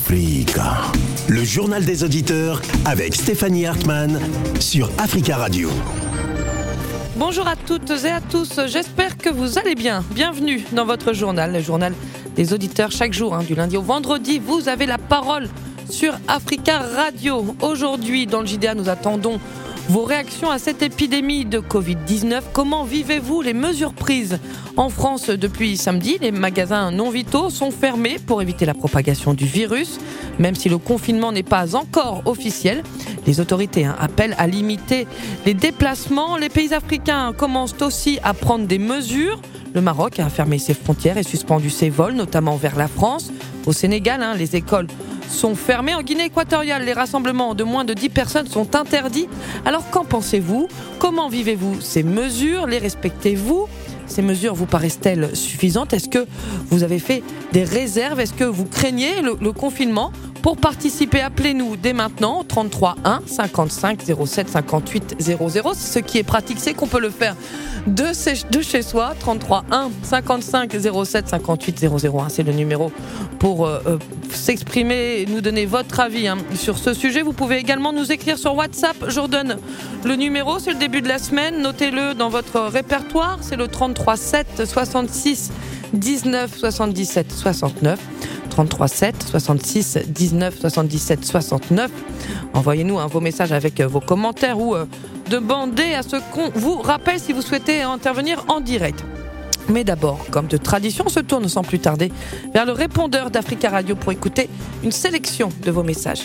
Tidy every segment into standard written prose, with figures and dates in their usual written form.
Africa. Le journal des auditeurs avec Stéphanie Hartmann sur Africa Radio. Bonjour à toutes et à tous, j'espère que vous allez bien. Bienvenue dans votre journal, le journal des auditeurs. Chaque jour, du lundi au vendredi, vous avez la parole sur Africa Radio. Aujourd'hui, dans le JDA, nous attendons vos réactions à cette épidémie de Covid-19. Comment vivez-vous les mesures prises en France depuis samedi? Les magasins non vitaux sont fermés pour éviter la propagation du virus. Même si le confinement n'est pas encore officiel, les autorités appellent à limiter les déplacements. Les pays africains commencent aussi à prendre des mesures. Le Maroc a fermé ses frontières et suspendu ses vols, notamment vers la France. Au Sénégal, les écoles sont fermées. En Guinée équatoriale, les rassemblements de moins de 10 personnes sont interdits. Alors qu'en pensez-vous? Comment vivez-vous ces mesures? Les respectez-vous? Ces mesures vous paraissent-elles suffisantes? Est-ce que vous avez fait des réserves? Est-ce que vous craignez le confinement? Pour participer, appelez-nous dès maintenant 33 1 55 07 58 00. Ce qui est pratique, c'est qu'on peut le faire de chez soi. 33 1 55 07 58 00. C'est le numéro pour s'exprimer et nous donner votre avis sur ce sujet. Vous pouvez également nous écrire sur WhatsApp. Je redonne le numéro, c'est le début de la semaine. Notez-le dans votre répertoire. C'est le 33 7 66 19 77 69. 33 7 66 19 77 69. Envoyez-nous vos messages avec vos commentaires ou demandez à ce qu'on vous rappelle si vous souhaitez intervenir en direct. Mais d'abord, comme de tradition, on se tourne sans plus tarder vers le répondeur d'Africa Radio pour écouter une sélection de vos messages.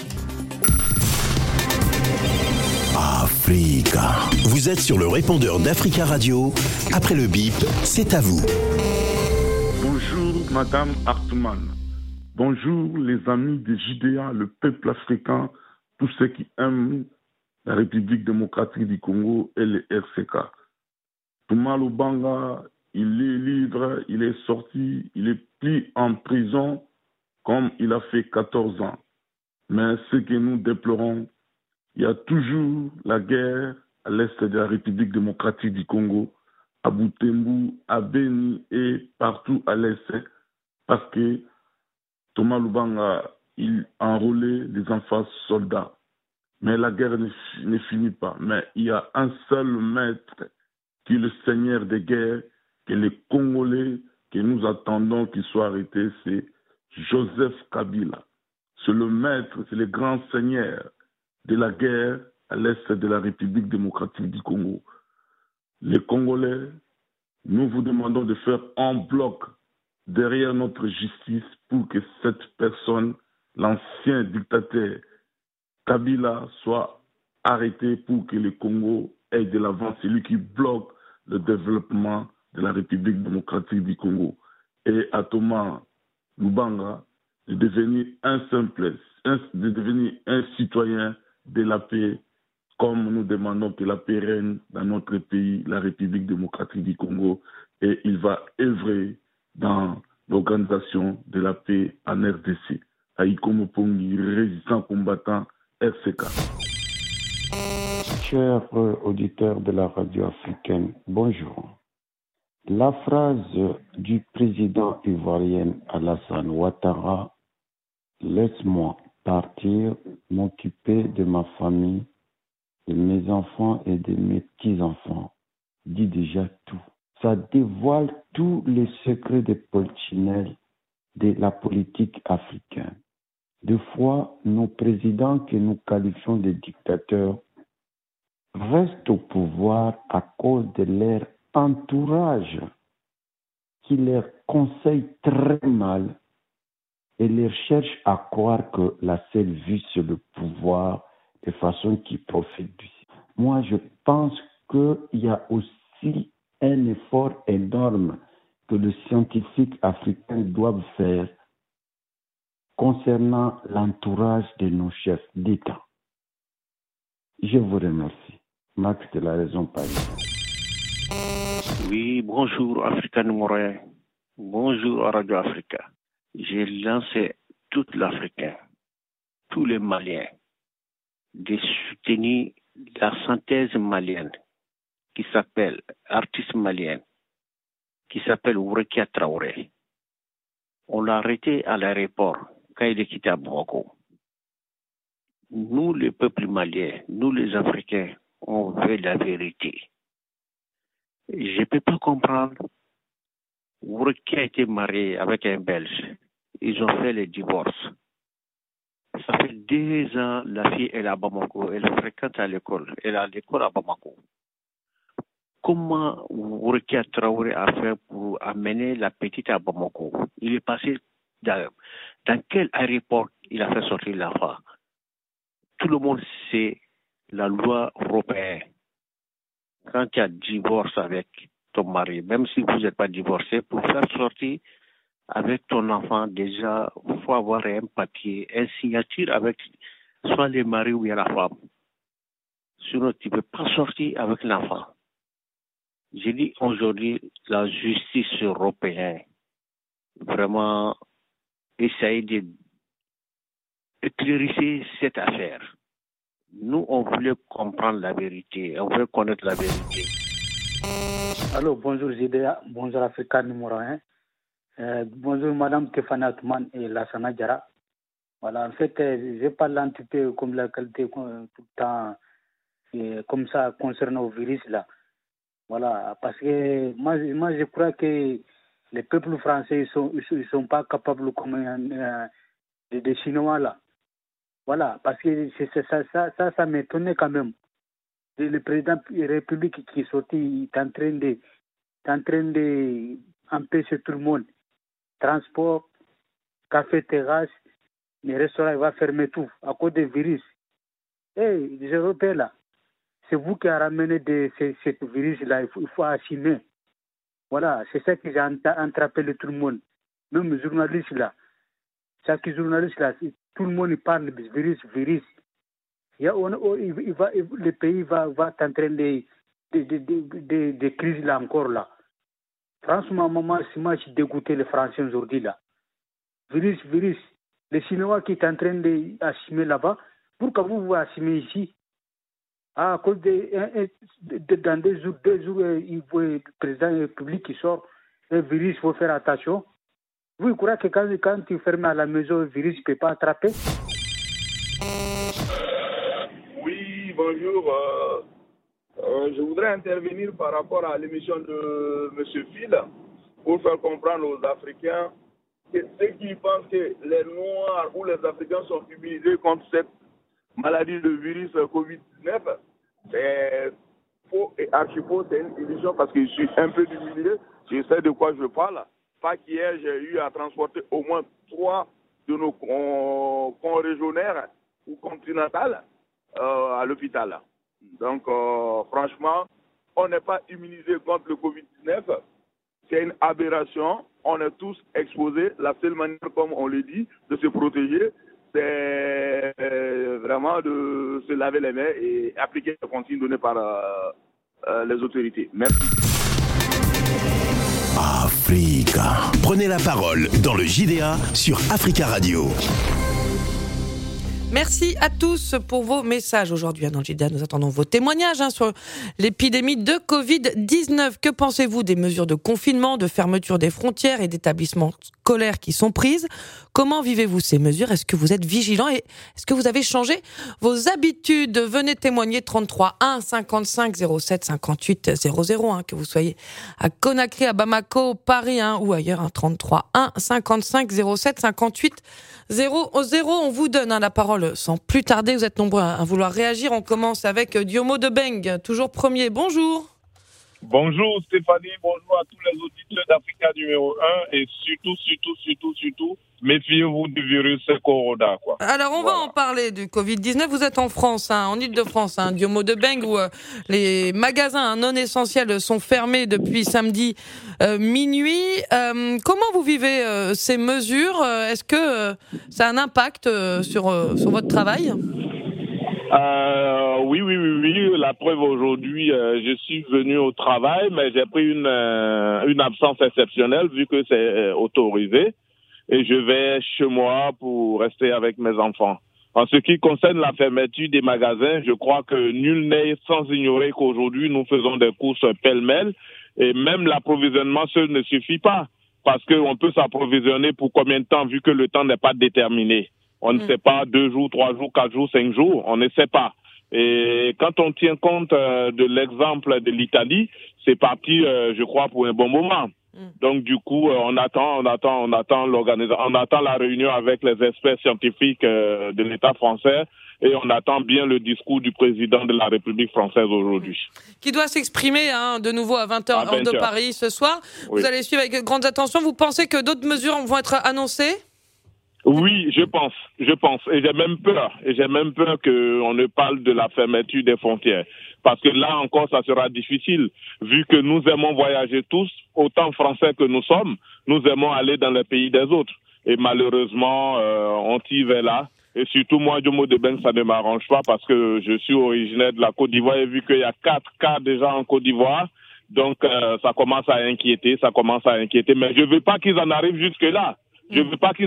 Africa. Vous êtes sur le répondeur d'Africa Radio. Après le bip, c'est à vous. Bonjour Madame Hartmann. Bonjour les amis des JDA, le peuple africain, tous ceux qui aiment la République démocratique du Congo et les RCK. Thomas Lubanga, il est libre, il est sorti, il est plus en prison comme il a fait 14 ans. Mais ce que nous déplorons, il y a toujours la guerre à l'est de la République démocratique du Congo, à Butembo, à Beni et partout à l'est, parce que Thomas Lubanga, il a enrôlé des enfants soldats. Mais la guerre ne finit pas. Mais il y a un seul maître qui est le seigneur des guerres, que les Congolais, que nous attendons qu'il soit arrêté, c'est Joseph Kabila. C'est le maître, c'est le grand seigneur de la guerre à l'est de la République démocratique du Congo. Les Congolais, nous vous demandons de faire un bloc derrière notre justice pour que cette personne, l'ancien dictateur Kabila, soit arrêté pour que le Congo aille de l'avant. C'est lui qui bloque le développement de la République démocratique du Congo. Et à Thomas Lubanga de devenir de devenir un citoyen de la paix, comme nous demandons que la paix règne dans notre pays, la République démocratique du Congo, et il va œuvrer dans l'organisation de la paix en RDC. Aïkomo Pongi, résistant combattant RCK. Chers auditeurs de la radio africaine, bonjour. La phrase du président ivoirien Alassane Ouattara « Laisse-moi partir, m'occuper de ma famille, de mes enfants et de mes petits-enfants » dit déjà tout. Ça dévoile tous les secrets de polichinelle de la politique africaine. Deux fois, nos présidents que nous qualifions de dictateurs restent au pouvoir à cause de leur entourage qui leur conseille très mal et leur cherche à croire que la seule vue c'est le pouvoir de façon qui profite du système. Moi, je pense qu'il y a aussi un effort énorme que les scientifiques africains doivent faire concernant l'entourage de nos chefs d'État. Je vous remercie. Max de la Raison Paris. Oui, bonjour Africa Numéro. Bonjour à Radio Africa. J'ai lancé tout l'Africain, tous les Maliens, de soutenir la synthèse malienne qui s'appelle artiste malienne, qui s'appelle Ourekia Traoré. On l'a arrêté à l'aéroport quand il est quitté à Bamako. Nous, le peuple malien, nous les Africains, on veut la vérité. Je ne peux pas comprendre. Qui a été marié avec un Belge. Ils ont fait le divorce. Ça fait 2 ans, la fille est à Bamako. Elle fréquente à l'école. Elle est à l'école à Bamako. Comment Wurkia Traoré a fait pour amener la petite à Bamako? Il est passé dans quel aéroport il a fait sortir l'enfant? Tout le monde sait la loi européenne. Quand tu as divorce avec ton mari, même si vous n'êtes pas divorcé, pour faire sortir avec ton enfant, déjà, il faut avoir un papier, une signature avec soit le mari ou la femme. Sinon, tu ne peux pas sortir avec l'enfant. J'ai dit aujourd'hui, la justice européenne, vraiment, essaye d'éclaircir cette affaire. Nous, on voulait comprendre la vérité, on voulait connaître la vérité. Allô, bonjour Zidea, bonjour Africa numéro 1. Bonjour Madame Stéphanie Hartmann et Lassana Diarra. Voilà, en fait, je parle un petit peu comme la qualité tout le temps, comme ça, concernant le virus là. Voilà, parce que moi je crois que les peuples français ils sont pas capables comme des Chinois là. Voilà, parce que ça m'étonnait quand même. Le président de la République qui est sorti, il est en train de empêcher tout le monde. Transport, café, terrasse, les restaurants, il va fermer tout à cause des virus. Les Européens là, c'est vous qui avez ramené ce virus-là, il faut assumer. Voilà, c'est ça que j'ai interpellé tout le monde. Même les journalistes là. Chaque journaliste là, tout le monde parle de virus. Le pays va être en train de crise là encore là. Franchement, moi je suis dégoûté les Français aujourd'hui là. Virus. Les Chinois qui sont en train d'assumer là-bas, pourquoi vous assumez ici? À cause dans 2 jours, il voit le président de la République qui sort, un virus, il faut faire attention. Vous croyez que quand tu fermes à la maison, le virus ne peut pas attraper? Oui, bonjour. Je voudrais intervenir par rapport à l'émission de M. Phil pour faire comprendre aux Africains que ceux qui pensent que les Noirs ou les Africains sont immunisés contre cette maladie de virus Covid-19, c'est faux et archi-faux, c'est une illusion parce que je suis un peu du milieu, je sais de quoi je parle. Pas qu'hier, j'ai eu à transporter au moins 3 de nos conrégionnaires ou continentales à l'hôpital. Donc, franchement, on n'est pas immunisé contre le Covid-19. C'est une aberration. On est tous exposés. La seule manière, comme on le dit, de se protéger, c'est vraiment de se laver les mains et appliquer les consignes données par les autorités. Merci. Africa. Prenez la parole dans le JDA sur Africa Radio. Merci à tous pour vos messages aujourd'hui. Dans le JDA, nous attendons vos témoignages sur l'épidémie de Covid-19. Que pensez-vous des mesures de confinement, de fermeture des frontières et d'établissements scolaires qui sont prises? Comment vivez-vous ces mesures? Est-ce que vous êtes vigilants et est-ce que vous avez changé vos habitudes? Venez témoigner 33 1 55 07 58 00, que vous soyez à Conakry, à Bamako, Paris ou ailleurs. 33 1 55 07 58 00. On vous donne la parole sans plus tarder. Vous êtes nombreux à vouloir réagir. On commence avec Diomo de Beng, toujours premier. Bonjour. Bonjour Stéphanie, bonjour à tous les auditeurs d'Africa numéro 1 et surtout, méfiez-vous du virus Corona. Alors on va en parler du Covid-19. Vous êtes en France, en Ile-de-France, Diomo de Beng, où les magasins non essentiels sont fermés depuis samedi minuit. Comment vous vivez ces mesures? Est-ce que ça a un impact sur votre travail? Oui. La preuve aujourd'hui, je suis venu au travail, mais j'ai pris une absence exceptionnelle vu que c'est autorisé. Et je vais chez moi pour rester avec mes enfants. En ce qui concerne la fermeture des magasins, je crois que nul n'est sans ignorer qu'aujourd'hui, nous faisons des courses pêle-mêle. Et même l'approvisionnement seul ne suffit pas. parce qu'on peut s'approvisionner pour combien de temps, vu que le temps n'est pas déterminé. On ne sait pas 2 jours, 3 jours, 4 jours, 5 jours, on ne sait pas. Et quand on tient compte de l'exemple de l'Italie, c'est parti, je crois, pour un bon moment. Donc, du coup, on attend l'organisation, on attend la réunion avec les experts scientifiques de l'État français et on attend bien le discours du président de la République française aujourd'hui. Qui doit s'exprimer de nouveau à 20h heure de Paris ce soir. Oui. Vous allez suivre avec grande attention. Vous pensez que d'autres mesures vont être annoncées ? Oui, je pense. Et j'ai même peur qu'on ne parle de la fermeture des frontières. Parce que là encore, ça sera difficile. Vu que nous aimons voyager tous, autant français que nous sommes, nous aimons aller dans les pays des autres. Et malheureusement, on tire vers là. Et surtout, moi, Diomo de Ben, ça ne m'arrange pas parce que je suis originaire de la Côte d'Ivoire et vu qu'il y a 4 cas déjà en Côte d'Ivoire, donc ça commence à inquiéter. Mais je ne veux pas qu'ils en arrivent jusque-là. Il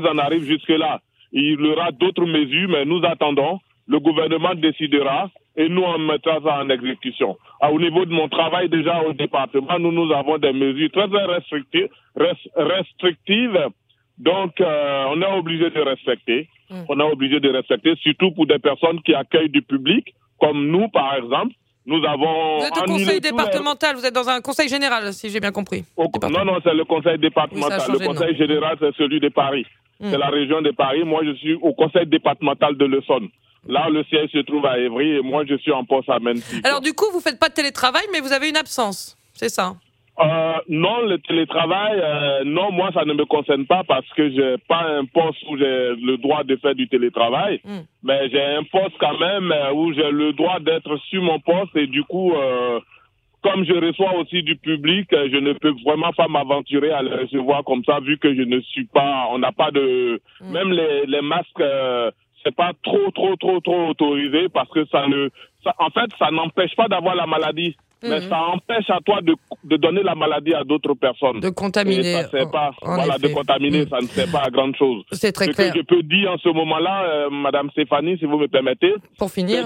y aura d'autres mesures, mais nous attendons. Le gouvernement décidera et nous, on mettra ça en exécution. Au niveau de mon travail, déjà au département, nous avons des mesures très restrictives. Donc, on est obligé de respecter. Surtout pour des personnes qui accueillent du public, comme nous, par exemple. Nous avons. Vous êtes au conseil départemental, vous êtes dans un conseil général, si j'ai bien compris. Non, c'est le conseil départemental. Le conseil général, c'est celui de Paris. C'est la région de Paris. Moi, je suis au conseil départemental de l'Essonne. Là, le siège se trouve à Évry et moi, je suis en poste à Mendy. Alors, du coup, vous ne faites pas de télétravail, mais vous avez une absence, c'est ça ? Non, le télétravail, non, moi, ça ne me concerne pas parce que j'ai pas un poste où j'ai le droit de faire du télétravail, mais j'ai un poste quand même où j'ai le droit d'être sur mon poste et du coup, comme je reçois aussi du public, je ne peux vraiment pas m'aventurer à le recevoir comme ça vu que je ne suis pas, on n'a pas de, même les masques, c'est pas trop autorisé parce que ça n'empêche pas d'avoir la maladie. Mais ça empêche à toi de donner la maladie à d'autres personnes. De contaminer. Et ça sert pas, de contaminer, ça ne sert pas à grande chose. C'est très clair. Ce que je peux dire en ce moment-là, Madame Stéphanie, si vous me permettez. Pour finir,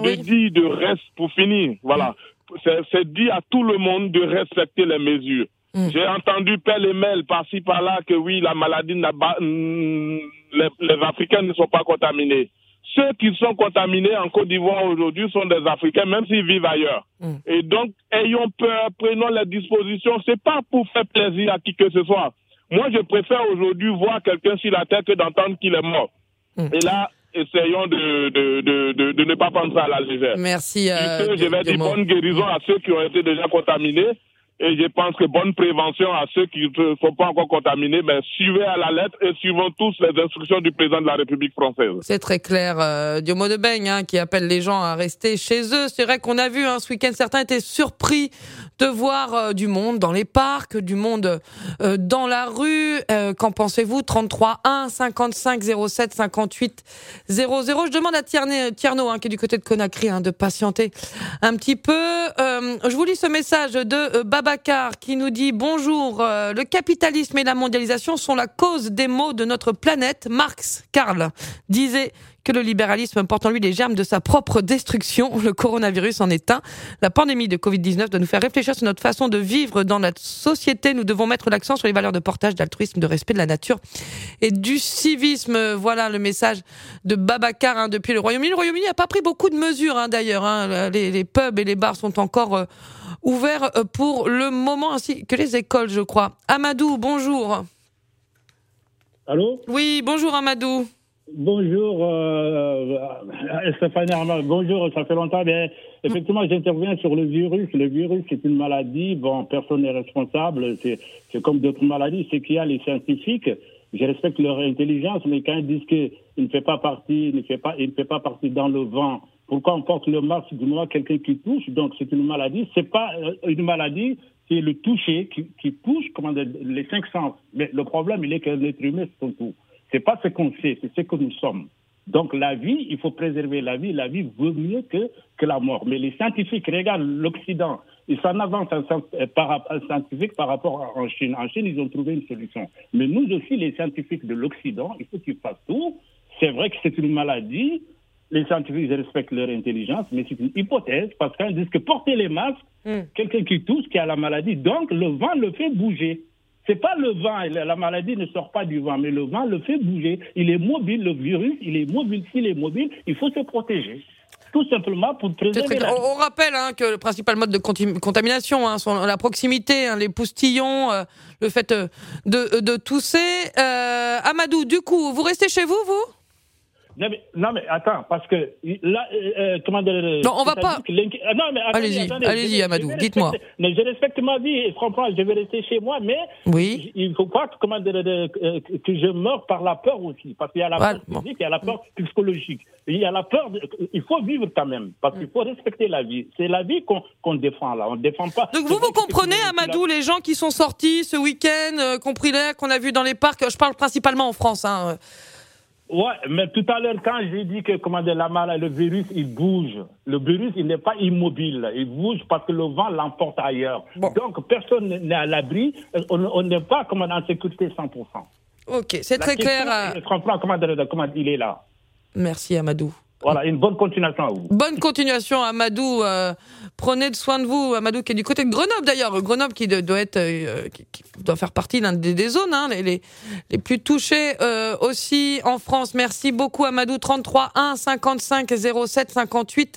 c'est dire à tout le monde de respecter les mesures. J'ai entendu pêle-mêle par-ci par-là que oui, la maladie les Africains ne sont pas contaminés. Ceux qui sont contaminés en Côte d'Ivoire aujourd'hui sont des Africains, même s'ils vivent ailleurs. Et donc, ayons peur, prenons les dispositions. C'est pas pour faire plaisir à qui que ce soit. Moi, je préfère aujourd'hui voir quelqu'un sur la terre que d'entendre qu'il est mort. Et là, essayons de ne pas prendre ça à la légère. Merci. Je vais dire bonne guérison à ceux qui ont été déjà contaminés. Et je pense que bonne prévention à ceux qui ne sont pas encore contaminés, mais suivez à la lettre et suivons tous les instructions du président de la République française. C'est très clair. Diomo de Beigne, qui appelle les gens à rester chez eux. C'est vrai qu'on a vu ce week-end, certains étaient surpris de voir du monde dans les parcs, du monde dans la rue. Qu'en pensez-vous ? 33 1 55 07 58 00. Je demande à Tierno, qui est du côté de Conakry, de patienter un petit peu. Je vous lis ce message de Babacar qui nous dit « Bonjour, le capitalisme et la mondialisation sont la cause des maux de notre planète. Marx, Karl, disait que le libéralisme porte en lui les germes de sa propre destruction. Le coronavirus en est un. La pandémie de Covid-19 doit nous faire réfléchir sur notre façon de vivre dans notre société. Nous devons mettre l'accent sur les valeurs de partage, d'altruisme, de respect de la nature et du civisme. » Voilà le message de Babacar depuis le Royaume-Uni. Le Royaume-Uni n'a pas pris beaucoup de mesures d'ailleurs. Les pubs et les bars sont encore ouverts pour le moment, ainsi que les écoles, je crois. Amadou, bonjour. Allô ? Oui, bonjour Amadou. Bonjour Stéphanie Armand, bonjour, ça fait longtemps, mais effectivement j'interviens sur le virus. Le virus c'est une maladie, personne n'est responsable, c'est comme d'autres maladies, c'est qu'il y a les scientifiques, je respecte leur intelligence, mais quand ils disent qu'il ne fait pas partie dans le vent, pourquoi on porte le masque du moment quelqu'un qui touche, donc c'est une maladie, c'est pas une maladie, c'est le toucher qui touche les 5 sens, mais le problème il est que l'être humain c'est son tout. C'est pas ce qu'on fait, c'est ce que nous sommes. Donc la vie, il faut préserver la vie vaut mieux que la mort. Mais les scientifiques regardent l'Occident, ils s'en avancent scientifique par rapport en Chine. En Chine, ils ont trouvé une solution. Mais nous aussi, les scientifiques de l'Occident, il faut qu'ils fassent tout. C'est vrai que c'est une maladie, les scientifiques ils respectent leur intelligence, mais c'est une hypothèse, parce qu'ils disent que porter les masques, quelqu'un qui tousse, qui a la maladie, donc le vent le fait bouger. C'est pas le vent, la maladie ne sort pas du vent, mais le vent le fait bouger. Il est mobile, le virus, il est mobile. S'il est mobile, il faut se protéger. Tout simplement pour préserver la vie. On rappelle que le principal mode de contamination sont la proximité, les poustillons, le fait de tousser. Amadou, du coup, vous restez chez vous Non mais attends, parce que là, comment dire... Non, on va pas... Non, mais allez-y, Amadou, dites-moi. Mais je respecte ma vie, et comprends, je vais rester chez moi, mais il ne faut pas que je meure par la peur aussi, parce qu'il y a la peur physique, il y a la peur psychologique. Il y a la peur, il faut vivre quand même, parce qu'il faut respecter la vie. C'est la vie qu'on défend là, on ne défend pas... Donc vous comprenez, Amadou, les gens qui sont sortis ce week-end, compris l'air qu'on a vu dans les parcs, je parle principalement en France, Ouais, mais tout à l'heure, quand j'ai dit que le virus, il bouge. Le virus, il n'est pas immobile. Il bouge parce que le vent l'emporte ailleurs. Bon. Donc, personne n'est à l'abri. On n'est pas en sécurité 100%. Ok, c'est très clair. Je comprends comment il est là. Merci, Amadou. Voilà, une bonne continuation à vous. Bonne continuation, Amadou. Prenez soin de vous. Amadou qui est du côté de Grenoble, d'ailleurs. Grenoble qui doit faire partie des zones les plus touchées aussi en France. Merci beaucoup, Amadou. 33 1 55 07 58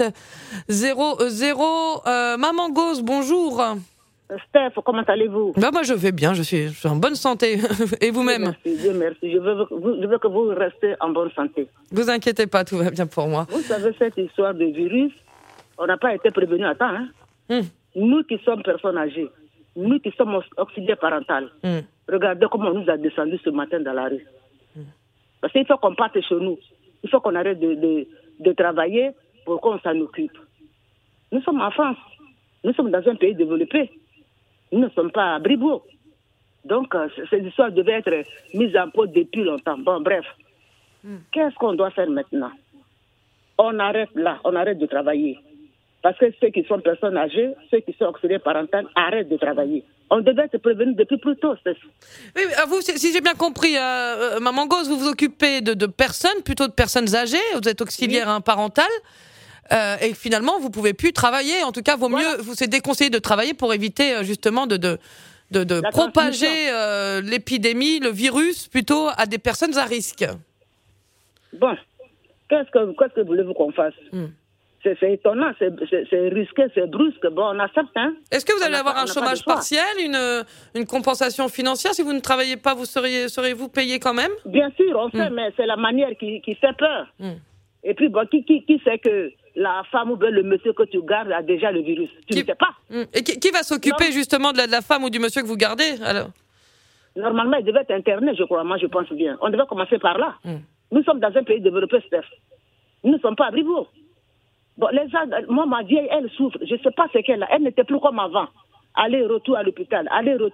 00. Maman Gauze, bonjour. Steph, comment allez-vous? Moi, je vais bien. Je suis en bonne santé. Et vous-même? Dieu merci. Je veux que vous restez en bonne santé. Vous inquiétez pas, tout va bien pour moi. Vous savez, cette histoire de virus, on n'a pas été prévenus à temps. Nous qui sommes personnes âgées, nous qui sommes auxiliaires parentales, regardez comment on nous a descendus ce matin dans la rue. Parce qu'il faut qu'on parte chez nous. Il faut qu'on arrête de travailler pour qu'on s'en occupe. Nous sommes en France. Nous sommes dans un pays développé. Nous ne sommes pas à Bribourg. Donc, cette histoire devait être mise en pause depuis longtemps. Bon, bref. Qu'est-ce qu'on doit faire maintenant? On arrête là, on arrête de travailler. Parce que ceux qui sont personnes âgées, ceux qui sont auxiliaires parentales, arrêtent de travailler. On devait être prévenus depuis plus tôt. Oui, vous, si j'ai bien compris, Maman Gauze, vous vous occupez de personnes, plutôt de personnes âgées. Vous êtes auxiliaire parentale. Et finalement, vous pouvez plus travailler. En tout cas, c'est déconseillé de travailler pour éviter justement de propager l'épidémie, le virus, plutôt à des personnes à risque. Bon, qu'est-ce que voulez-vous qu'on fasse? C'est étonnant, c'est risqué, c'est brusque. Bon, on accepte. Est-ce que vous allez avoir un chômage partiel, une compensation financière? Si vous ne travaillez pas, serez-vous payé quand même? Bien sûr, on sait, mais c'est la manière qui fait peur. Et puis, bon, qui sait que la femme ou bien le monsieur que tu gardes a déjà le virus? Tu ne sais pas. Et qui va s'occuper justement de la femme ou du monsieur que vous gardez alors? Normalement, il devait être interné, je crois. Moi, je pense bien. On devait commencer par là. Nous sommes dans un pays développé, Steph. Nous ne sommes pas à Bribourg. Bon, les gens, moi, ma vieille, elle souffre. Je ne sais pas ce qu'elle a. Elle n'était plus comme avant. Aller-retour à l'hôpital.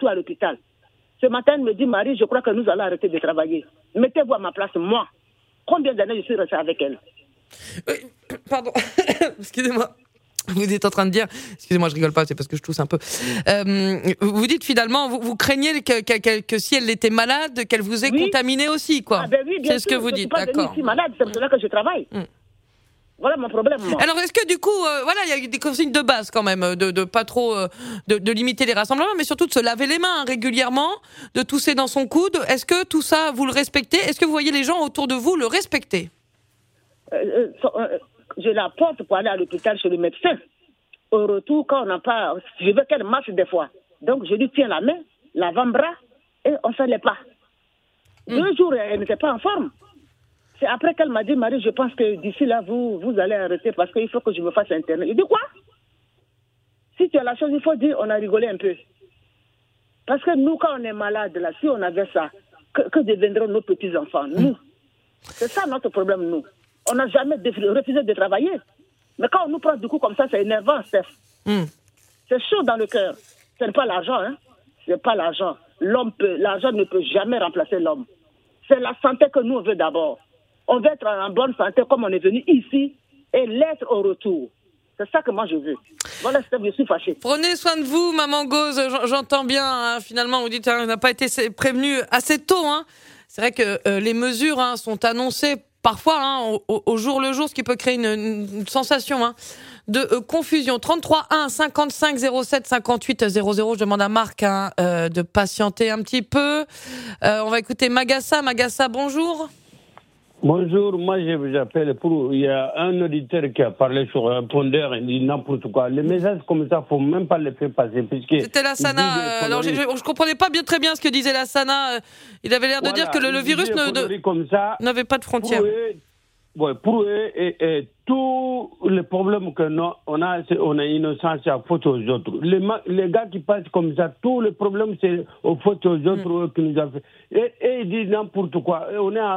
Ce matin, elle me dit, Marie, je crois que nous allons arrêter de travailler. Mettez-vous à ma place, moi. Combien d'années je suis restée avec elle? Pardon, excusez-moi. Vous êtes en train de dire, excusez-moi, je rigole pas, c'est parce que je tousse un peu. Vous dites finalement, vous craignez que si elle était malade, qu'elle vous ait contaminé aussi, quoi. Oui, bien c'est sûr, ce que vous dites, d'accord. Je suis malade, c'est pour cela que je travaille. Voilà mon problème, moi. Alors, est-ce que du coup, il y a des consignes de base quand même, de pas trop, de limiter les rassemblements, mais surtout de se laver les mains régulièrement, de tousser dans son coude. Est-ce que tout ça, vous le respectez? Est-ce que vous voyez les gens autour de vous le respecter? Je la porte pour aller à l'hôpital chez le médecin. Au retour, quand on n'a pas... Je veux qu'elle marche des fois. Donc, je lui tiens la main, l'avant-bras, et on fait les pas. 2 jours, elle n'était pas en forme. C'est après qu'elle m'a dit, Marie, je pense que d'ici là, vous allez arrêter parce qu'il faut que je me fasse interner. Il dit quoi? Si tu as la chose, il faut dire, on a rigolé un peu. Parce que nous, quand on est malade, là, si on avait ça, que deviendront nos petits-enfants? Nous. C'est ça notre problème, nous. On n'a jamais refusé de travailler. Mais quand on nous prend du coup comme ça, c'est énervant, Steph. C'est chaud dans le cœur. Ce n'est pas l'argent, C'est pas l'argent. L'argent ne peut jamais remplacer l'homme. C'est la santé que nous, on veut d'abord. On veut être en bonne santé comme on est venu ici et l'être au retour. C'est ça que moi je veux. Voilà, Steph, je suis fâchée. Prenez soin de vous, Maman Gauze. J'entends bien, finalement, vous dites on n'a pas été prévenu assez tôt. C'est vrai que les mesures sont annoncées parfois au jour le jour, ce qui peut créer une sensation de confusion. 33 1 55 07 58 00. Je demande à Marc de patienter un petit peu. On va écouter Magassa. Magassa, bonjour. Bonjour, moi je vous appelle il y a un auditeur qui a parlé sur un pondeur, il dit n'importe quoi. Les messages comme ça, faut même pas les faire passer. C'était Lassana. Alors je comprenais pas très bien ce que disait Lassana. Il avait l'air de dire que le virus n'avait pas de frontières. Pour eux, tous les problèmes que on a innocence à faute aux autres. Les gars qui passent comme ça, tous les problèmes, c'est aux fautes aux autres qui nous a fait. Et ils disent n'importe quoi. On est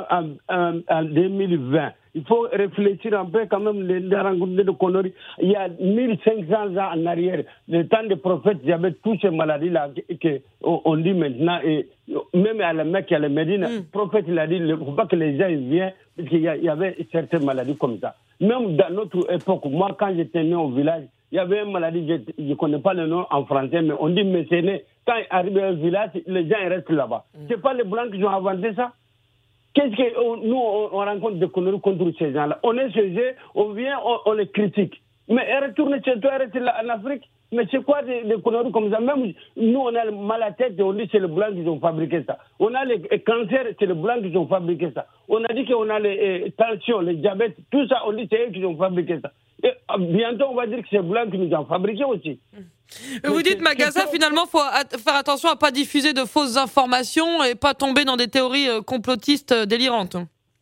en 2020. Il faut réfléchir un peu quand même, les rencontres de conneries. Il y a 1500 ans en arrière, le temps des prophètes, il y avait toutes ces maladies-là qu'on dit maintenant. Et même à la Mecque, à la Médine, le prophète il a dit, il ne faut pas que les gens viennent, parce qu'il y avait certaines maladies comme ça. Même dans notre époque, moi quand j'étais né au village, il y avait une maladie, je ne connais pas le nom en français, mais on dit mécéné. Quand il arrive au village, les gens restent là-bas. Ce n'est pas les Blancs qui ont inventé ça. Qu'est-ce que nous, on rencontre des conneries contre ces gens-là? On est chez eux, on vient, on les critique. Mais retourne chez toi, reste là en Afrique. Mais c'est quoi des conneries comme ça? Même nous, on a mal à la tête et on dit que c'est les Blancs qui ont fabriqué ça. On a les cancers, c'est les Blancs qui ont fabriqué ça. On a dit qu'on a les tensions, les diabètes, tout ça, on dit que c'est eux qui ont fabriqué ça. Et bientôt, on va dire que c'est les Blancs qui nous ont fabriqué aussi. Vous dites, Magassa, finalement, il faut faire attention à ne pas diffuser de fausses informations et pas tomber dans des théories complotistes délirantes.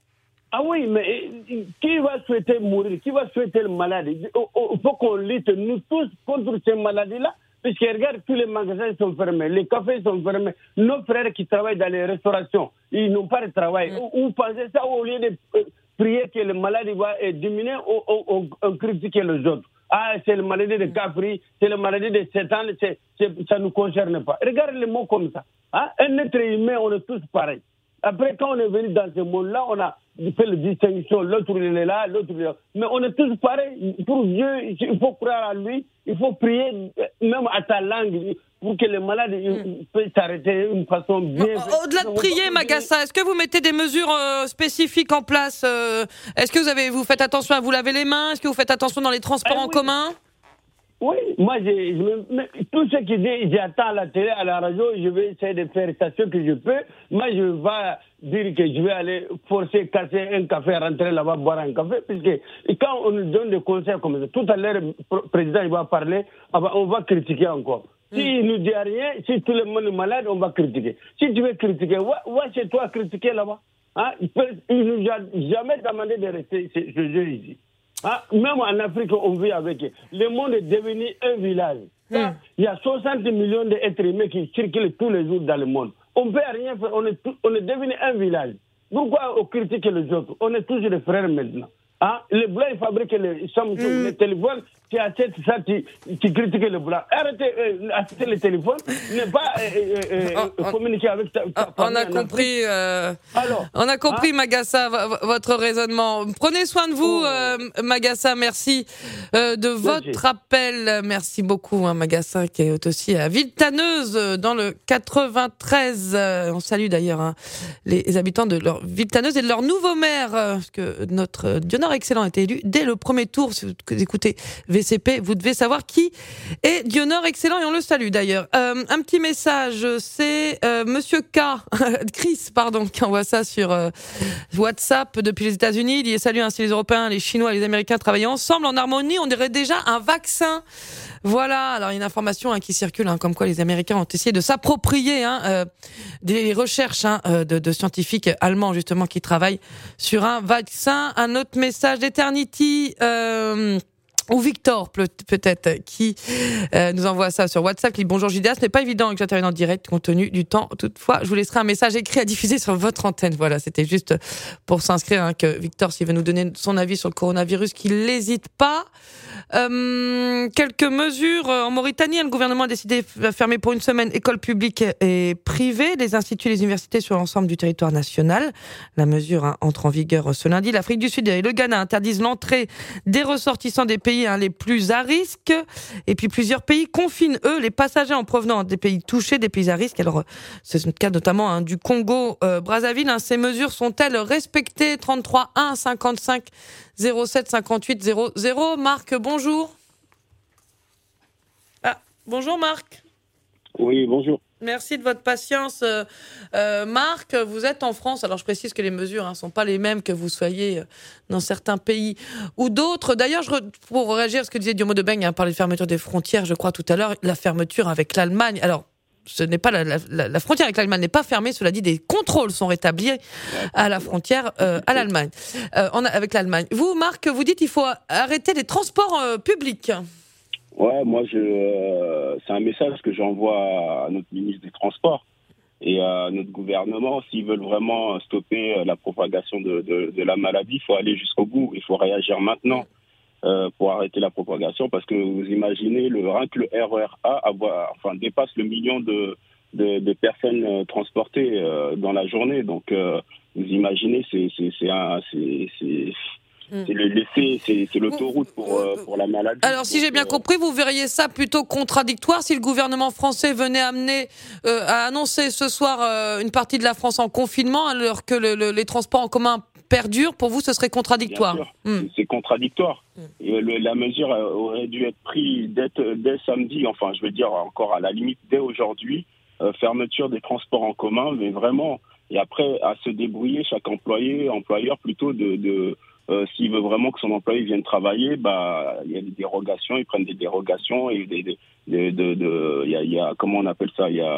Ah oui, mais qui va souhaiter mourir? Qui va souhaiter le malade? Il faut qu'on lutte, nous tous, contre ces maladies-là. Parce que regarde, tous les magasins sont fermés, les cafés sont fermés. Nos frères qui travaillent dans les restaurations, ils n'ont pas de travail. Vous pensez ça, au lieu de prier que le maladie va diminuer, on critique les autres. Ah, c'est le maladie de Capri, c'est le maladie de Satan, ça ne nous concerne pas. Regarde les mots comme ça. Un être humain, on est tous pareils. Après, quand on est venu dans ce monde-là, on a fait la distinction. L'autre, il est là, l'autre, il est là. Mais on est tous pareils. Pour Dieu, il faut croire à lui. Il faut prier, même à ta langue, pour que les malades puissent s'arrêter d'une façon bien. Au-delà de prier, Magassa, est-ce que vous mettez des mesures spécifiques en place? Est-ce que vous faites attention à vous laver les mains? Est-ce que vous faites attention dans les transports en commun? Oui, moi, tout ce qui dit, j'attends à la télé, à la radio, je vais essayer de faire ce que je peux. Moi, je vais dire que je vais aller forcer, casser un café, rentrer là-bas, boire un café, puisque quand on nous donne des conseils comme ça, tout à l'heure, le président il va parler, on va critiquer encore. S'il ne nous dit rien, si tout le monde est malade, on va critiquer. Si tu veux critiquer, va chez toi critiquer là-bas. Il ne nous a jamais demandé de rester chez eux ici. Même en Afrique, on vit avec eux. Le monde est devenu un village. Il y a 60 millions d'êtres humains qui circulent tous les jours dans le monde. On ne peut rien faire. On est devenu un village. Pourquoi on critique les autres? On est tous des frères maintenant. Les Blancs, ils fabriquent les Samsung, les téléphones. Tu achètes ça, tu critiques les Blancs. Arrêtez d'acheter les téléphones. Ne pas communiquer avec ta on a compris. On a compris, Magassa, votre raisonnement. Prenez soin de vous, Magassa. Merci de votre appel. Merci beaucoup, Magassa, qui est aussi à Villetaneuse, dans le 93. On salue d'ailleurs les habitants de leur Villetaneuse et de leur nouveau maire, parce que notre Dionor Excellent a été élu dès le premier tour. Si vous écoutez VCP, vous devez savoir qui est Dionor Excellent, et on le salue d'ailleurs. Un petit message, c'est Monsieur Chris, qui envoie ça sur WhatsApp depuis les États-Unis. Il dit salut, ainsi les Européens, les Chinois et les Américains travaillent ensemble en harmonie, on dirait déjà un vaccin. Voilà, alors il y a une information qui circule, comme quoi les Américains ont essayé de s'approprier des recherches de scientifiques allemands justement qui travaillent sur un vaccin. Un autre message d'Eternity, ou Victor peut-être, qui nous envoie ça sur WhatsApp, qui dit bonjour JDA, ce n'est pas évident que j'intervienne en direct compte tenu du temps, toutefois je vous laisserai un message écrit à diffuser sur votre antenne. Voilà, c'était juste pour s'inscrire, que Victor, s'il veut nous donner son avis sur le coronavirus, qu'il n'hésite pas. Quelques mesures en Mauritanie, le gouvernement a décidé de fermer pour une semaine écoles publiques et privées, les instituts et les universités sur l'ensemble du territoire national. La mesure entre en vigueur ce lundi. L'Afrique du Sud et le Ghana interdisent l'entrée des ressortissants des pays pays les plus à risque. Et puis plusieurs pays confinent, eux, les passagers en provenance des pays touchés, des pays à risque. Alors, c'est le cas notamment du Congo, Brazzaville. Ces mesures sont-elles respectées? 33 1 55 07 58 00. Marc, bonjour. Bonjour Marc. Oui, bonjour. Merci de votre patience. Marc, vous êtes en France. Alors je précise que les mesures ne sont pas les mêmes que vous soyez dans certains pays ou d'autres. D'ailleurs, pour réagir à ce que disait Diomo Debeng, parler de fermeture des frontières, je crois tout à l'heure, la fermeture avec l'Allemagne. Alors, ce n'est pas la frontière avec l'Allemagne n'est pas fermée. Cela dit, des contrôles sont rétablis à la frontière à l'Allemagne, avec l'Allemagne. Vous, Marc, vous dites qu'il faut arrêter les transports publics. Ouais, moi, c'est un message que j'envoie à notre ministre des Transports et à notre gouvernement. S'ils veulent vraiment stopper la propagation de la maladie, il faut aller jusqu'au bout. Il faut réagir maintenant pour arrêter la propagation, parce que vous imaginez, rien que le RER A dépasse le million de personnes transportées dans la journée. Donc, vous imaginez, c'est l'effet, c'est l'autoroute pour la maladie. Alors, si j'ai bien compris, vous verriez ça plutôt contradictoire si le gouvernement français venait à annoncer ce soir une partie de la France en confinement, alors que les transports en commun perdurent. Pour vous, ce serait contradictoire. Bien sûr, c'est contradictoire. Et la mesure aurait dû être prise dès samedi, enfin, je veux dire encore à la limite dès aujourd'hui, fermeture des transports en commun, mais vraiment, et après à se débrouiller, chaque employeur plutôt s'il veut vraiment que son employé vienne travailler, il y a des dérogations, ils prennent des dérogations et il y a comment on appelle ça, il y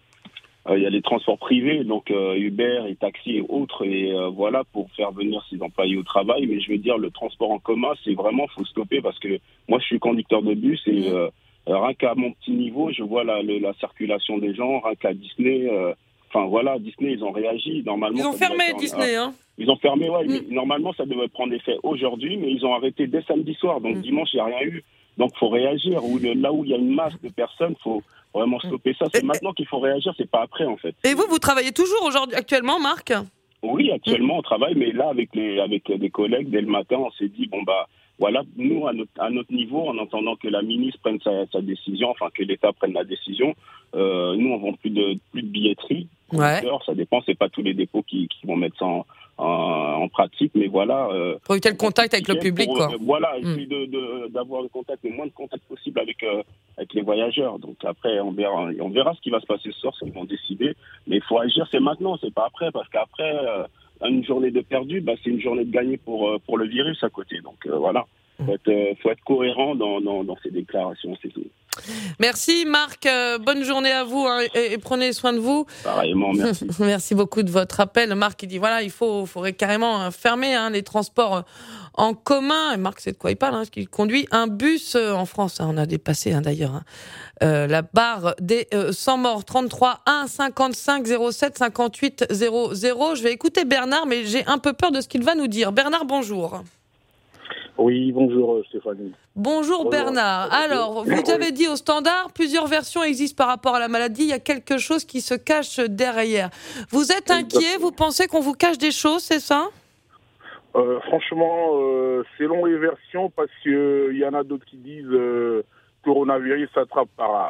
a les transports privés, donc Uber et taxi et autres, et voilà, pour faire venir ses employés au travail. Mais je veux dire, le transport en commun, c'est vraiment, faut stopper, parce que moi je suis conducteur de bus et rien qu'à mon petit niveau, je vois la circulation des gens, rien qu'à Disney. Disney, ils ont réagi. Normalement, ils ont fermé Disney, Ils ont fermé, ouais. Mais normalement, ça devait prendre effet aujourd'hui, mais ils ont arrêté dès samedi soir. Donc, dimanche, il n'y a rien eu. Donc, il faut réagir. Là où il y a une masse de personnes, il faut vraiment stopper ça. C'est maintenant qu'il faut réagir, c'est pas après, en fait. Et vous travaillez toujours aujourd'hui, actuellement, Marc ? Oui, actuellement, on travaille, mais là, avec des collègues, dès le matin, on s'est dit, voilà, nous, à notre niveau, en attendant que la ministre prenne sa décision, enfin, que l'État prenne la décision, nous, on vend plus de billetterie. Ouais. Ça dépend, c'est pas tous les dépôts qui vont mettre ça en pratique, mais voilà. Pour éviter le contact avec le public, quoi. Voilà, essayer d'avoir le moins de contact possible avec les voyageurs. Donc après, on verra ce qui va se passer ce soir, ce qu'ils vont décider. Mais il faut agir, c'est maintenant, c'est pas après, parce qu'après, une journée de perdu, c'est une journée de gagné pour le virus à côté. Donc voilà, faut être cohérent dans ces déclarations, c'est tout. Merci Marc, bonne journée à vous et prenez soin de vous. Pareillement, merci. Merci beaucoup de votre appel. Marc, il dit voilà, il faudrait carrément fermer les transports en commun. Et Marc, c'est de quoi il parle, parce qu'il conduit un bus en France. On a dépassé d'ailleurs la barre des 100 morts. 33 1 55 07 58 00. Je vais écouter Bernard, mais j'ai un peu peur de ce qu'il va nous dire. Bernard, bonjour. Oui, bonjour Stéphanie. Bonjour Bernard. Alors, vous avez dit au standard, plusieurs versions existent par rapport à la maladie, il y a quelque chose qui se cache derrière. Vous êtes inquiet, vous pensez qu'on vous cache des choses, c'est ça ? Franchement, selon les versions, parce qu'il y en a d'autres qui disent coronavirus s'attrape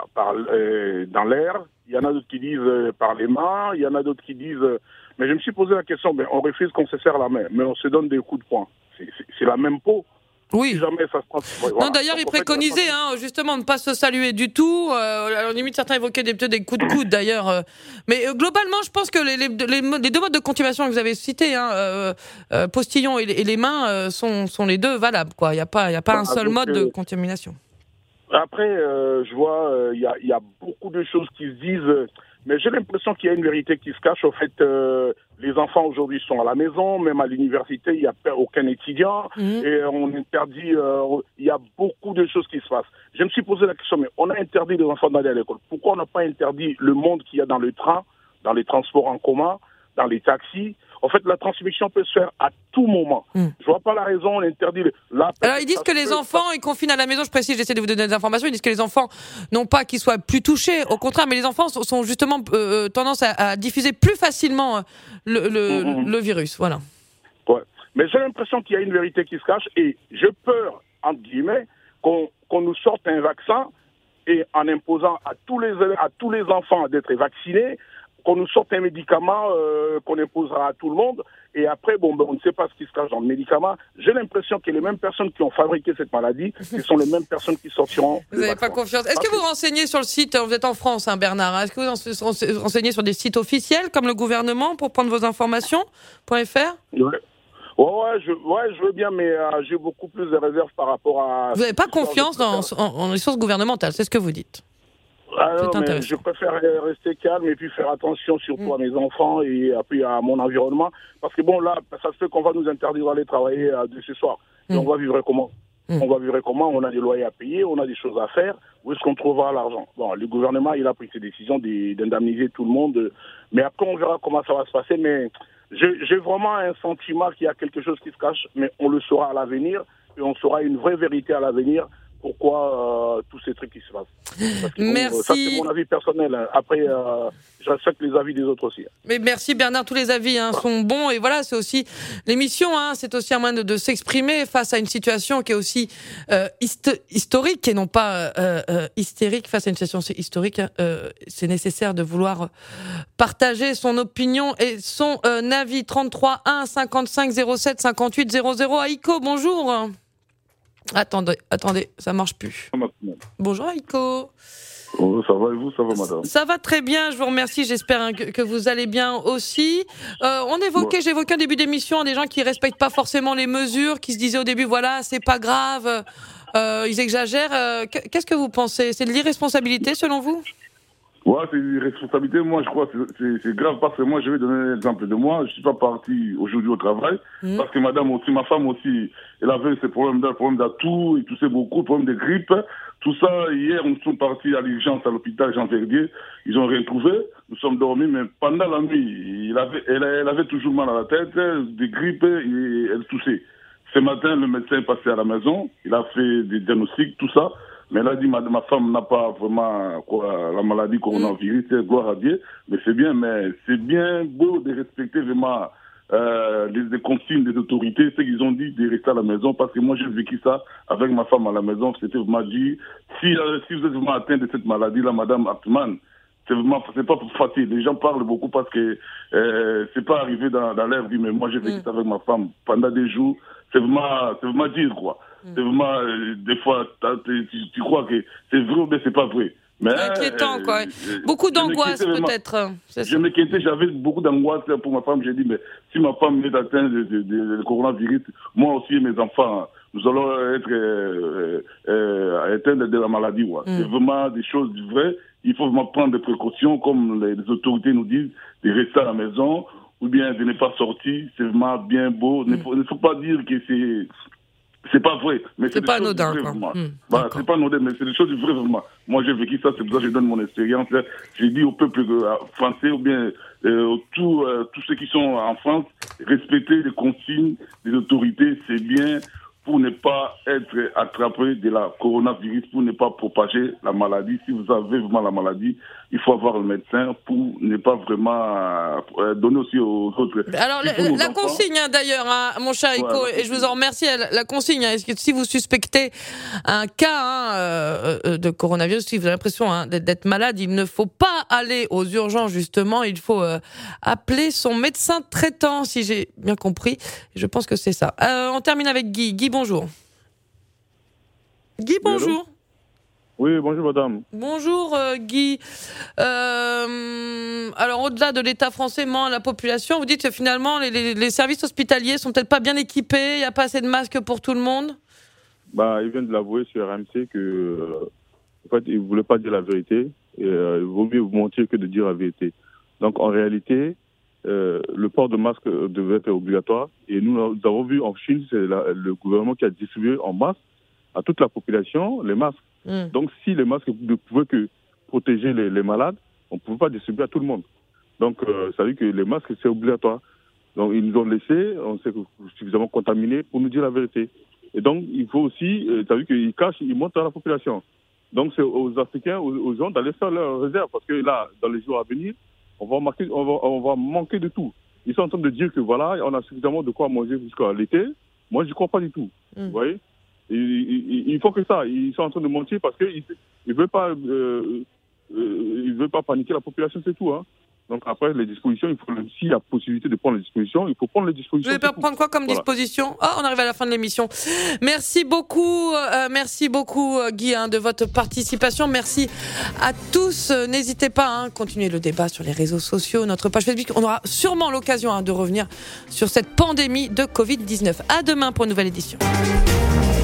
dans l'air, il y en a d'autres qui disent par les mains, il y en a d'autres qui disent... mais je me suis posé la question, on refuse qu'on se serre la main, mais on se donne des coups de poing. C'est la même peau. Oui. Si jamais ça se transforme. Voilà. Non, d'ailleurs, il préconisait justement de ne pas se saluer du tout. À la limite, certains évoquaient des coups de coude, d'ailleurs. Mais globalement, je pense que les deux modes de contamination que vous avez cités, postillon et les mains, sont les deux valables, quoi. Il n'y a pas un seul mode de contamination. Après, je vois, il y a beaucoup de choses qui se disent... mais j'ai l'impression qu'il y a une vérité qui se cache. Au fait, les enfants aujourd'hui sont à la maison, même à l'université, il n'y a aucun étudiant. Et on interdit, il y a beaucoup de choses qui se passent. Je me suis posé la question, mais on a interdit les enfants d'aller à l'école. Pourquoi on n'a pas interdit le monde qu'il y a dans le train, dans les transports en commun, dans les taxis? En fait, la transmission peut se faire à tout moment. Je vois pas la raison, on interdit... Alors, ils disent que les enfants, ils confinent à la maison, je précise, j'essaie de vous donner des informations, ils disent que les enfants, non pas qu'ils soient plus touchés, au contraire, mais les enfants sont justement tendance à diffuser plus facilement le virus, voilà. Ouais. Mais j'ai l'impression qu'il y a une vérité qui se cache, et j'ai peur, entre guillemets, qu'on nous sorte un vaccin et en imposant à tous les enfants d'être vaccinés, qu'on nous sorte un médicament qu'on imposera à tout le monde, et après, on ne sait pas ce qui se cache dans le médicament. J'ai l'impression que les mêmes personnes qui ont fabriqué cette maladie, ce sont les mêmes personnes qui sortiront. Vous n'avez pas confiance. Est-ce que vous renseignez sur le site, vous êtes en France, hein, Bernard, est-ce que vous renseignez sur des sites officiels, comme le gouvernement, pour prendre vos informations, .fr? Ouais, je veux bien, mais j'ai beaucoup plus de réserves par rapport à... Vous n'avez pas confiance en les sources gouvernementales, c'est ce que vous dites? Non, mais je préfère rester calme et puis faire attention surtout à mes enfants et puis à mon environnement. Parce que là, ça se fait qu'on va nous interdire d'aller travailler de ce soir. Et on va vivre comment? On va vivre comment? On a des loyers à payer, on a des choses à faire. Où est-ce qu'on trouvera l'argent? Bon, le gouvernement, il a pris ses décisions d'indemniser tout le monde. Mais après, on verra comment ça va se passer. Mais j'ai vraiment un sentiment qu'il y a quelque chose qui se cache. Mais on le saura à l'avenir et on saura une vraie vérité à l'avenir. Pourquoi tous ces trucs qui se passent. Parce que, merci. Ça, c'est mon avis personnel. Après, je respecte les avis des autres aussi. Mais merci Bernard, tous les avis sont bons. Et voilà, c'est aussi l'émission, c'est aussi un moyen de s'exprimer face à une situation qui est aussi historique et non pas hystérique. Face à une situation historique, c'est nécessaire de vouloir partager son opinion et son avis. 33 1 55 07 58 00. Aïko, bonjour. Attendez, ça marche plus. Bonjour Aïko. Ça va et vous, ça va madame? Ça va très bien, je vous remercie, j'espère que vous allez bien aussi. J'évoquais en début d'émission des gens qui respectent pas forcément les mesures, qui se disaient au début, voilà, c'est pas grave, ils exagèrent. Qu'est-ce que vous pensez? C'est de l'irresponsabilité selon vous? Ouais, c'est une responsabilité. Moi, je crois que c'est grave parce que moi, je vais donner un exemple de moi. Je suis pas parti aujourd'hui au travail parce que madame aussi, ma femme aussi, elle avait ces problèmes d'atout, et toussait beaucoup, problèmes de grippe. Tout ça, hier, nous sommes partis à l'urgence à l'hôpital Jean-Verdier. Ils ont rien trouvé. Nous sommes dormis, mais pendant la nuit, elle avait toujours mal à la tête, des grippes, et elle toussait. Ce matin, le médecin est passé à la maison. Il a fait des diagnostics, tout ça. Mais elle a dit, ma femme n'a pas vraiment la maladie coronavirus, gloire à Dieu. Mais c'est bien beau de respecter vraiment les consignes des autorités, ce qu'ils ont dit de rester à la maison, parce que moi j'ai vécu ça avec ma femme à la maison. C'était vraiment dit, si vous êtes vraiment atteint de cette maladie-là, madame Hartmann, c'est pas facile. Les gens parlent beaucoup parce que c'est pas arrivé dans l'air dit, mais moi j'ai vécu ça avec ma femme pendant des jours. C'est vraiment dire quoi. C'est vraiment, des fois, tu crois que c'est vrai ou bien c'est pas vrai. Mais, inquiétant, quoi. Beaucoup d'angoisse, peut-être. Je m'inquiétais, j'avais beaucoup d'angoisse pour ma femme. J'ai dit, mais si ma femme est atteinte de coronavirus, moi aussi et mes enfants, nous allons être atteints de la maladie. Ouais. C'est vraiment des choses vraies. Il faut vraiment prendre des précautions, comme les autorités nous disent, de rester à la maison ou bien de ne pas sortir. C'est vraiment bien beau. Il ne faut pas dire que c'est pas vrai, mais c'est pas anodin. C'est pas anodin, mais c'est des choses vraies vraiment. Moi, j'ai vécu ça, c'est pour ça que je donne mon expérience. J'ai dit au peuple français, ou bien tous ceux qui sont en France, respecter les consignes des autorités, c'est bien pour ne pas être attrapé de la coronavirus, pour ne pas propager la maladie. Si vous avez vraiment la maladie, il faut avoir le médecin pour ne pas vraiment donner aussi aux autres. Alors, la consigne, d'ailleurs, mon cher Iko, et je vous en remercie, la consigne, est-ce que si vous suspectez un cas de coronavirus, si vous avez l'impression d'être malade, il ne faut pas aller aux urgences, justement, il faut appeler son médecin traitant, si j'ai bien compris. Je pense que c'est ça. On termine avec Guy. Guy, bonjour. Guy, bonjour. Oui, bonjour madame. Bonjour Guy. Alors au-delà de l'État français, la population, vous dites que finalement les services hospitaliers sont peut-être pas bien équipés, il n'y a pas assez de masques pour tout le monde? Il vient de l'avouer sur RMC que en fait, il ne voulait pas dire la vérité. Et, il vaut mieux vous mentir que de dire la vérité. Donc en réalité, le port de masque devait être obligatoire. Et nous avons vu en Chine, c'est le gouvernement qui a distribué en masse à toute la population les masques. Donc, si les masques ne pouvaient que protéger les malades, on ne pouvait pas distribuer à tout le monde. Donc, ça veut dire que les masques, c'est obligatoire. Donc, ils nous ont laissé, on sait suffisamment contaminés pour nous dire la vérité. Et donc, il faut aussi, ça veut dire qu'ils cachent, ils montrent à la population. Donc, c'est aux Africains, aux gens d'aller faire leur réserve. Parce que là, dans les jours à venir, on va manquer de tout. Ils sont en train de dire que voilà, on a suffisamment de quoi manger jusqu'à l'été. Moi, je ne crois pas du tout. Vous voyez? ils font que ça. Ils sont en train de mentir parce qu'ils ne veulent pas paniquer la population, c'est tout. Hein. Donc après, les dispositions, s'il y a possibilité de prendre les dispositions, il faut prendre les dispositions. Vous allez prendre quoi comme disposition ? On arrive à la fin de l'émission. Merci beaucoup Guy, de votre participation. Merci à tous. N'hésitez pas à continuer le débat sur les réseaux sociaux, notre page Facebook. On aura sûrement l'occasion de revenir sur cette pandémie de Covid-19. À demain pour une nouvelle édition.